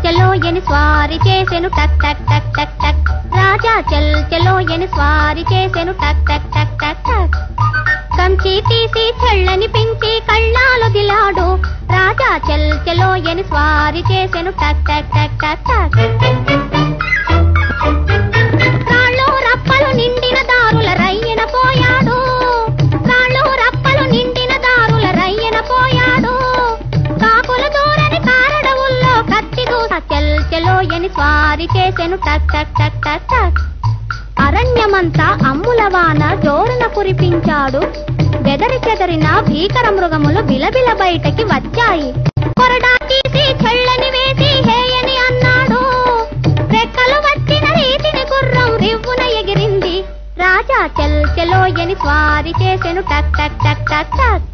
చలో ఎని స్వారీ చేసెను టక్ టక్ టక్ టక్ టక్. రాజా చలో ఎని స్వారీ చేసెను టక్ టక్ టక్ టక్ టక్. కంచి తీసి చెళ్ళని పించి కళ్ళాలు దిలాడు. రాజా చలో ఎని స్వారీ చేసెను టక్ టక్ టక్ టక్ టక్. రాళ్ళు రప్పలు నిండిన దారుల రయ్యన పోయాడు. రాళ్ళు రప్పలు నిండిన దారుల రయ్యన పోయాడు. కాకులు దూరని కారడవుల్లో కత్తి దూస చలో ఎని స్వారీ చేసెను టక్ టక్ టక్ టక్ టక్. అరణ్యమంతా అమ్ములవాన జోరున కురిపించాడు. బెదరి చెదరిన భీకర మృగములు బిలబిల బయటకి వచ్చాయి. కొరడా తీసి చెళ్ళని వేసి హేయని అన్నాడు. రెక్కలు వచ్చిన రీతిని గుర్రం రివ్వున ఎగిరింది. రాజా చలో ఎని స్వారీ చేసెను టక్ టక్ టక్ టక్ టక్.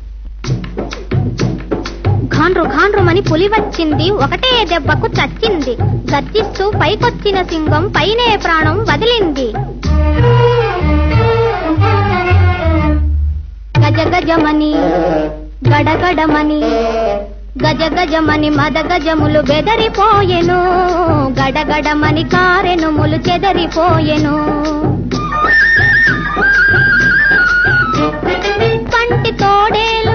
ఘాండ్రు ఘాండ్రుమని పులి వచ్చింది. ఒకటే దెబ్బకు చచ్చింది. గర్జిస్తూ పైకొచ్చిన సింహం పైనే ప్రాణం వదిలింది. గజగజమని గడగడమని గజగజమని మదగజములు బెదరిపోయెను. గడగడమని కారెనుములు చెదరిపోయెను. పంటి తోడేలు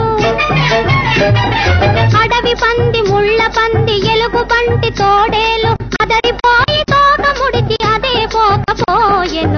అడవి పంది ముళ్ళ పంది ఎలుగు పంటి తోడేలు అదరిపోయి తోక ముడిచి అదే పోకపోయెను.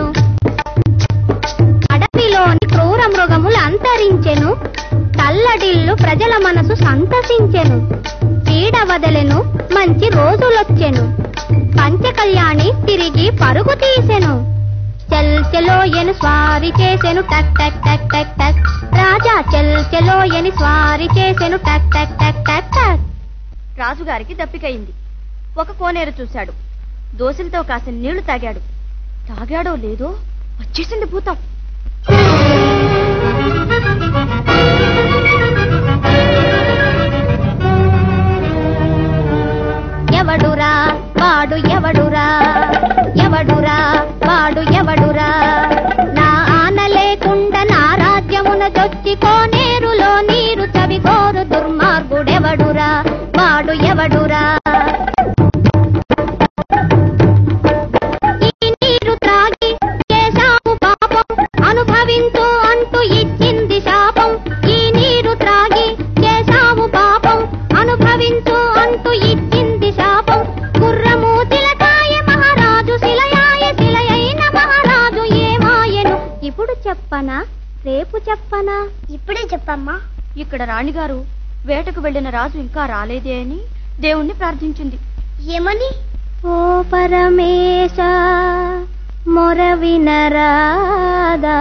అడవిలోని క్రూర మృగములు అంతరించెను. తల్లడిల్లు ప్రజల మనసు సంతసించెను. పీడ వదలెను, మంచి రోజులొచ్చెను. పంచకళ్యాణి తిరిగి పరుగు తీసెను. చలో ఎని స్వారీ చేసెను టక్ టక్ టక్ టక్ టక్. రాజా చలో ఎని స్వారీ చేసెను టక్ టక్ టక్ టక్ టక్. రాజుగారికి దప్పికయింది. ఒక కోనేరు చూశాడు. దోసిలతో కాసిన నీళ్లు తాగాడు. తాగాడో లేదో వచ్చేసింది భూతం. ఎవడురా వాడు ఎవడురా ఎవడురా వాడు ఎవడురా. నా ఆన లేకుండా నా రాజ్యమున జొచ్చి కోనేరులో నీరు చవిగోరు దుర్మార్గుడెవడురా వాడు ఎవడురా. ఈ నీరు త్రాగి చేశావు పాపం అనుభవించు అంటూ ఇచ్చింది శాపం. ఈ నీరు త్రాగి చేశావు పాపం అనుభవించు అంటూ ఇచ్చింది శాపం. గుర్రము తిలకాయ మహారాజు శిలయాయ శిలయైన మహారాజు ఏమాయెను. ఇప్పుడు చెప్పనా రేపు చెప్పనా? ఇప్పుడే చెప్పమ్మా. ఇక్కడ రాణిగారు వేటకు వెళ్లిన రాజు ఇంకా రాలేదే అని దేవుణ్ణి ప్రార్థించింది. ఏమని? ఓ పరమేశ మొర వినరాదా,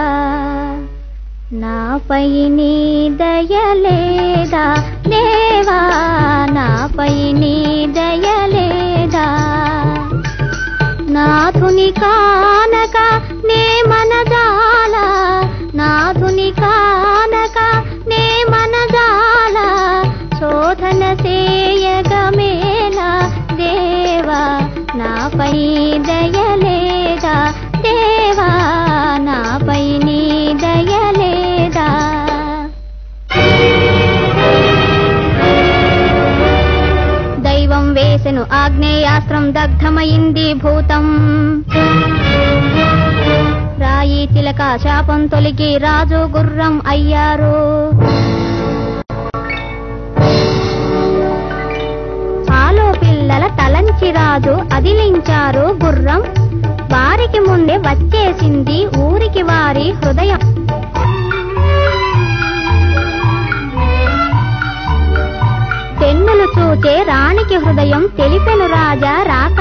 నాపై నీ దయలేదా దేవా, నాపై నీ దయలేదా. నాథుని కానక నే మనజాల, నాథుని కానక నే మనజాల. శోధన సేయగమేలా దేవా, నాపై దయలేదా దేవా, నాపై నీ దయలేదా. దైవం వేసెను ఆగ్నేయాస్త్రం దగ్ధమైంది భూతం. రాయి చిలక శాపం తొలగి రాజు గుర్రం అయ్యారు. ఆలో పిల్లల తలంచి రాజు అదిలించారు గుర్రం. వారికి ముందే వచ్చేసింది ఊరికి వారి హృదయం. తెన్నులు చూచే రాణికి హృదయం తెలిపెను రాజా రాక.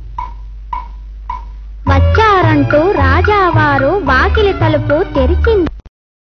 వచ్చారంటూ రాజావారు వాకిలి తలుపు తెరిచింది.